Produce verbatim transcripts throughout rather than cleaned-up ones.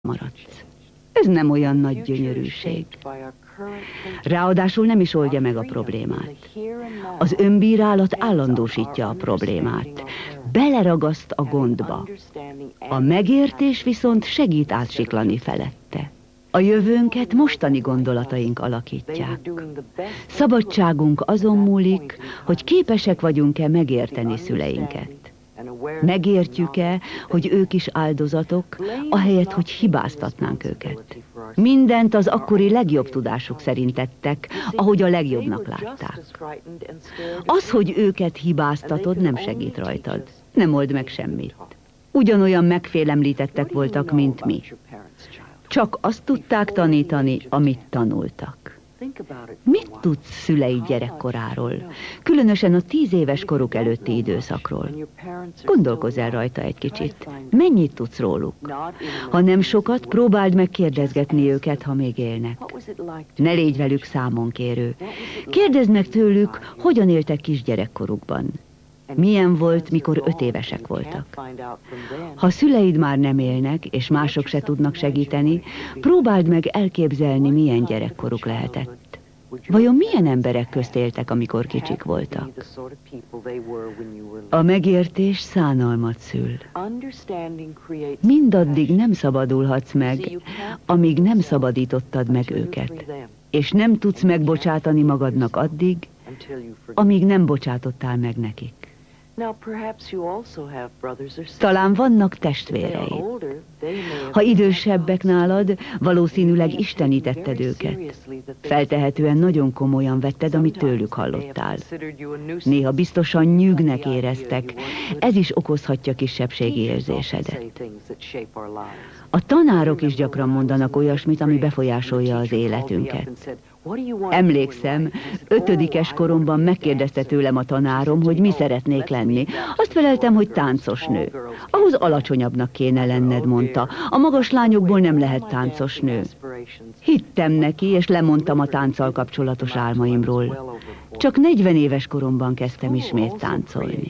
maradsz. Ez nem olyan nagy gyönyörűség. Ráadásul nem is oldja meg a problémát. Az önbírálat állandósítja a problémát. Beleragaszt a gondba. A megértés viszont segít átsiklani felette. A jövőnket mostani gondolataink alakítják. Szabadságunk azon múlik, hogy képesek vagyunk-e megérteni szüleinket. Megértjük-e, hogy ők is áldozatok, ahelyett, hogy hibáztatnánk őket. Mindent az akkori legjobb tudásuk szerint tettek, ahogy a legjobbnak látták. Az, hogy őket hibáztatod, nem segít rajtad. Nem old meg semmit. Ugyanolyan megfélemlítettek voltak, mint mi. Csak azt tudták tanítani, amit tanultak. Mit tudsz szüleid gyerekkoráról, különösen a tíz éves koruk előtti időszakról? Gondolkozz el rajta egy kicsit. Mennyit tudsz róluk? Ha nem sokat, próbáld meg kérdezgetni őket, ha még élnek. Ne légy velük számonkérő. Kérdezd meg tőlük, hogyan éltek kisgyerekkorukban. Milyen volt, mikor öt évesek voltak. Ha szüleid már nem élnek, és mások se tudnak segíteni, próbáld meg elképzelni, milyen gyerekkoruk lehetett. Vajon milyen emberek közt éltek, amikor kicsik voltak? A megértés szánalmat szül. Mindaddig nem szabadulhatsz meg, amíg nem szabadítottad meg őket. És nem tudsz megbocsátani magadnak addig, amíg nem bocsátottál meg nekik. Talán vannak testvéreid. Ha idősebbek nálad, valószínűleg istenítetted őket. Feltehetően nagyon komolyan vetted, amit tőlük hallottál. Néha biztosan nyűgnek éreztek, ez is okozhatja kisebbségi érzésedet. A tanárok is gyakran mondanak olyasmit, ami befolyásolja az életünket. Emlékszem, ötödikes koromban megkérdezte tőlem a tanárom, hogy mi szeretnék lenni. Azt feleltem, hogy táncosnő. Ahhoz alacsonyabbnak kéne lenned, mondta. A magas lányokból nem lehet táncosnő. Hittem neki, és lemondtam a tánccal kapcsolatos álmaimról. Csak negyven éves koromban kezdtem ismét táncolni.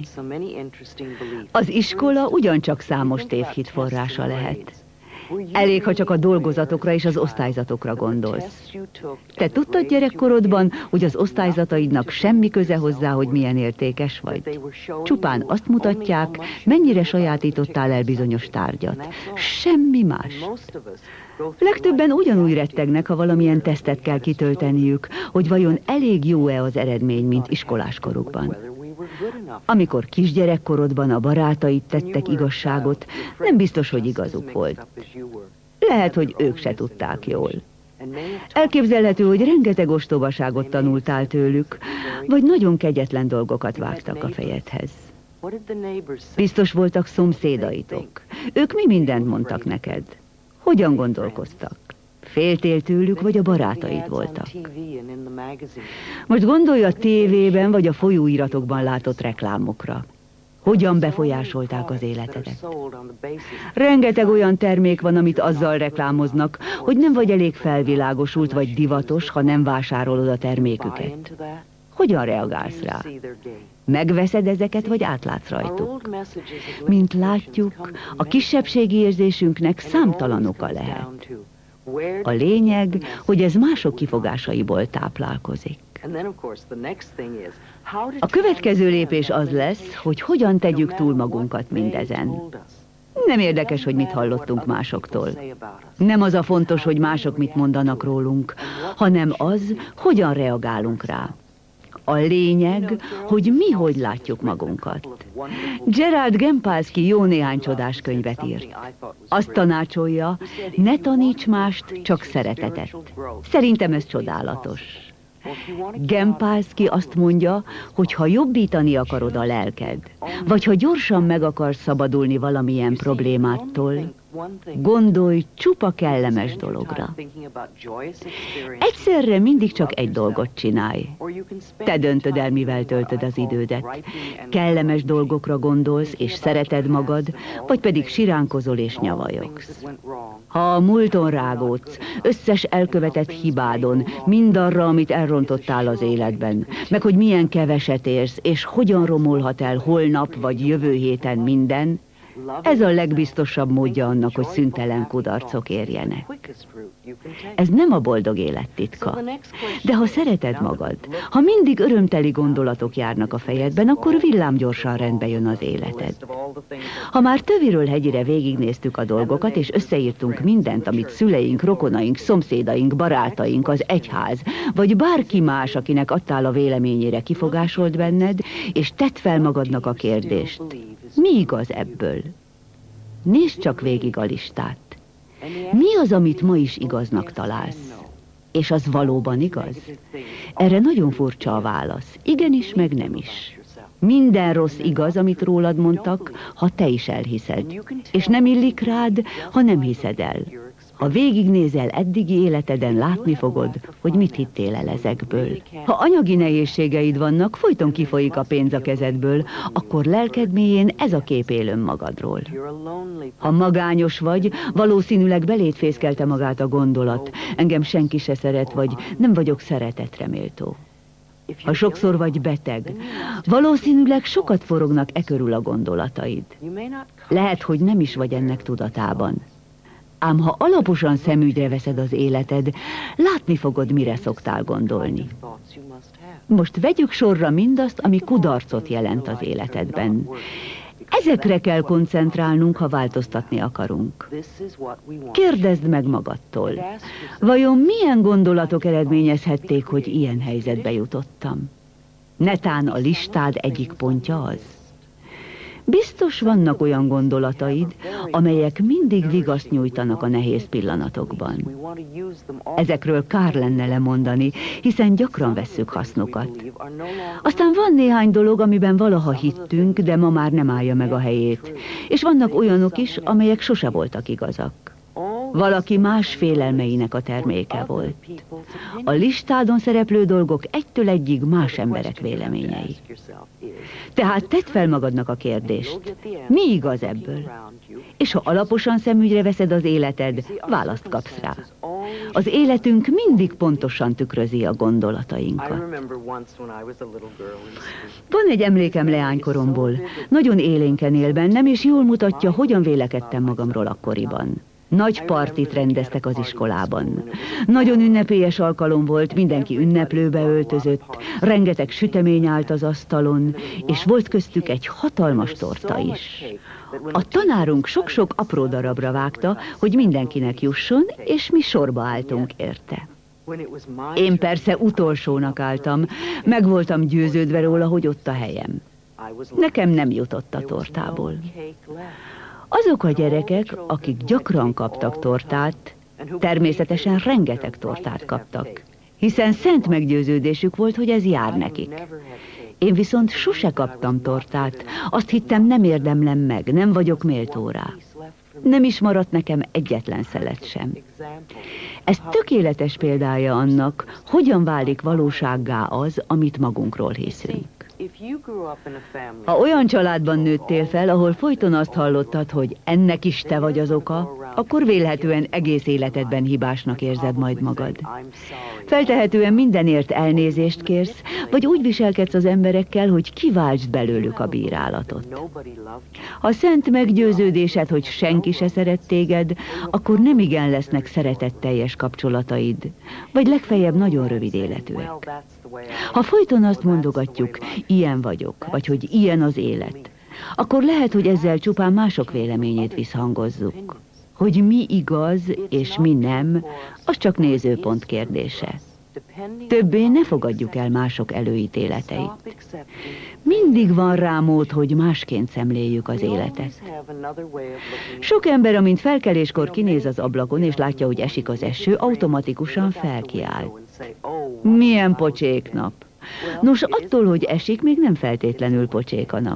Az iskola ugyancsak számos tévhit forrása lehet. Elég, ha csak a dolgozatokra és az osztályzatokra gondolsz. Te tudtad gyerekkorodban, hogy az osztályzataidnak semmi köze hozzá, hogy milyen értékes vagy? Csupán azt mutatják, mennyire sajátítottál el bizonyos tárgyat. Semmi más. Legtöbben ugyanúgy rettegnek, ha valamilyen tesztet kell kitölteniük, hogy vajon elég jó-e az eredmény, mint iskoláskorukban. Amikor kisgyerekkorodban a barátaid tettek igazságot, nem biztos, hogy igazuk volt. Lehet, hogy ők se tudták jól. Elképzelhető, hogy rengeteg ostobaságot tanultál tőlük, vagy nagyon kegyetlen dolgokat vágtak a fejedhez. Biztos voltak szomszédaitok. Ők mi mindent mondtak neked? Hogyan gondolkoztak? Féltél tőlük, vagy a barátaid voltak? Most gondolj a tévében, vagy a folyóiratokban látott reklámokra. Hogyan befolyásolták az életedet? Rengeteg olyan termék van, amit azzal reklámoznak, hogy nem vagy elég felvilágosult, vagy divatos, ha nem vásárolod a terméküket. Hogyan reagálsz rá? Megveszed ezeket, vagy átlátsz rajtuk? Mint látjuk, a kisebbségi érzésünknek számtalan oka lehet. A lényeg, hogy ez mások kifogásaiból táplálkozik. A következő lépés az lesz, hogy hogyan tegyük túl magunkat mindezen. Nem érdekes, hogy mit hallottunk másoktól. Nem az a fontos, hogy mások mit mondanak rólunk, hanem az, hogyan reagálunk rá. A lényeg, hogy mi hogy látjuk magunkat. Gerald Gempalski jó néhány csodás könyvet írt. Azt tanácsolja, ne taníts mást, csak szeretetet. Szerintem ez csodálatos. Gempalski azt mondja, hogy ha jobbítani akarod a lelked, vagy ha gyorsan meg akarsz szabadulni valamilyen problémától, gondolj csupa kellemes dologra. Egyszerre mindig csak egy dolgot csinálj. Te döntöd el, mivel töltöd az idődet. Kellemes dolgokra gondolsz, és szereted magad, vagy pedig siránkozol és nyavajogsz. Ha a múlton rágódsz, összes elkövetett hibádon, mindarra, amit elrontottál az életben, meg hogy milyen keveset érsz, és hogyan romolhat el holnap vagy jövő héten minden, Ez a legbiztosabb módja annak, hogy szüntelen kudarcok érjenek. Ez nem a boldog élet titka. De ha szereted magad, ha mindig örömteli gondolatok járnak a fejedben, akkor villámgyorsan rendbe jön az életed. Ha már töviről hegyire végignéztük a dolgokat, és összeírtunk mindent, amit szüleink, rokonaink, szomszédaink, barátaink, az egyház, vagy bárki más, akinek adtál a véleményére, kifogásolt benned, és tedd fel magadnak a kérdést. Mi igaz ebből? Nézd csak végig a listát. Mi az, amit ma is igaznak találsz? És az valóban igaz? Erre nagyon furcsa a válasz. Igenis, meg nem is. Minden rossz igaz, amit rólad mondtak, ha te is elhiszed. És nem illik rád, ha nem hiszed el. Ha végignézel eddigi életeden, látni fogod, hogy mit hittél el ezekből. Ha anyagi nehézségeid vannak, folyton kifolyik a pénz a kezedből, akkor lelked mélyén ez a kép él önmagadról. Ha magányos vagy, valószínűleg beléd fészkelte magát a gondolat, engem senki se szeret, vagy nem vagyok szeretetre méltó. Ha sokszor vagy beteg, valószínűleg sokat forognak e körül a gondolataid. Lehet, hogy nem is vagy ennek tudatában. Ám ha alaposan szemügyre veszed az életed, látni fogod, mire szoktál gondolni. Most vegyük sorra mindazt, ami kudarcot jelent az életedben. Ezekre kell koncentrálnunk, ha változtatni akarunk. Kérdezd meg magadtól, vajon milyen gondolatok eredményezhették, hogy ilyen helyzetbe jutottam? Netán a listád egyik pontja az? Biztos vannak olyan gondolataid, amelyek mindig vigaszt nyújtanak a nehéz pillanatokban. Ezekről kár lenne lemondani, hiszen gyakran vesszük hasznukat. Aztán van néhány dolog, amiben valaha hittünk, de ma már nem állja meg a helyét. És vannak olyanok is, amelyek sose voltak igazak. Valaki más félelmeinek a terméke volt. A listádon szereplő dolgok egytől egyig más emberek véleményei. Tehát tedd fel magadnak a kérdést, mi igaz ebből? És ha alaposan szemügyre veszed az életed, választ kapsz rá. Az életünk mindig pontosan tükrözi a gondolatainkat. Van egy emlékem leánykoromból, nagyon élénken él bennem, és jól mutatja, hogyan vélekedtem magamról akkoriban. Nagy partit rendeztek az iskolában. Nagyon ünnepélyes alkalom volt, mindenki ünneplőbe öltözött, rengeteg sütemény állt az asztalon, és volt köztük egy hatalmas torta is. A tanárunk sok-sok apró darabra vágta, hogy mindenkinek jusson, és mi sorba álltunk érte. Én persze utolsónak álltam, meg voltam győződve róla, hogy ott a helyem. Nekem nem jutott a tortából. Azok a gyerekek, akik gyakran kaptak tortát, természetesen rengeteg tortát kaptak, hiszen szent meggyőződésük volt, hogy ez jár nekik. Én viszont sose kaptam tortát, azt hittem, nem érdemlem meg, nem vagyok méltó rá. Nem is maradt nekem egyetlen szelet sem. Ez tökéletes példája annak, hogyan válik valósággá az, amit magunkról hiszünk. Ha olyan családban nőttél fel, ahol folyton azt hallottad, hogy ennek is te vagy az oka, akkor vélhetően egész életedben hibásnak érzed majd magad. Feltehetően mindenért elnézést kérsz, vagy úgy viselkedsz az emberekkel, hogy kiváltsd belőlük a bírálatot. Ha szent meggyőződésed, hogy senki se szeret téged, akkor nemigen lesznek szeretetteljes kapcsolataid, vagy legfeljebb nagyon rövid életűek. Ha folyton azt mondogatjuk, ilyen vagyok, vagy hogy ilyen az élet, akkor lehet, hogy ezzel csupán mások véleményét visszhangozzuk. Hogy mi igaz és mi nem, az csak nézőpont kérdése. Többé ne fogadjuk el mások előítéleteit. Mindig van rá mód, hogy másként szemléljük az életet. Sok ember, amint felkeléskor kinéz az ablakon és látja, hogy esik az eső, automatikusan felkiált. Milyen pocsék nap! Nos, attól, hogy esik, még nem feltétlenül pocsék a nap.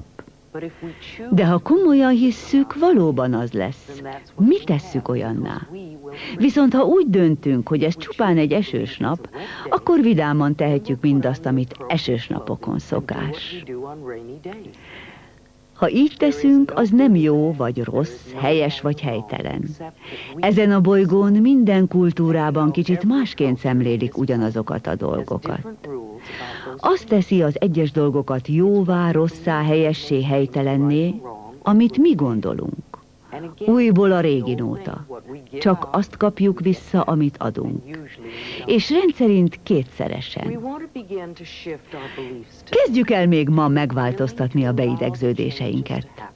De ha komolyan hisszük, valóban az lesz. Mi tesszük olyanná? Viszont ha úgy döntünk, hogy ez csupán egy esős nap, akkor vidáman tehetjük mindazt, amit esős napokon szokás. Ha így teszünk, az nem jó vagy rossz, helyes vagy helytelen. Ezen a bolygón minden kultúrában kicsit másként szemlélik ugyanazokat a dolgokat. Azt teszi az egyes dolgokat jóvá, rosszá, helyessé, helytelenné, amit mi gondolunk. Újból a régi nóta. Csak azt kapjuk vissza, amit adunk. És rendszerint kétszeresen. Kezdjük el még ma megváltoztatni a beidegződéseinket.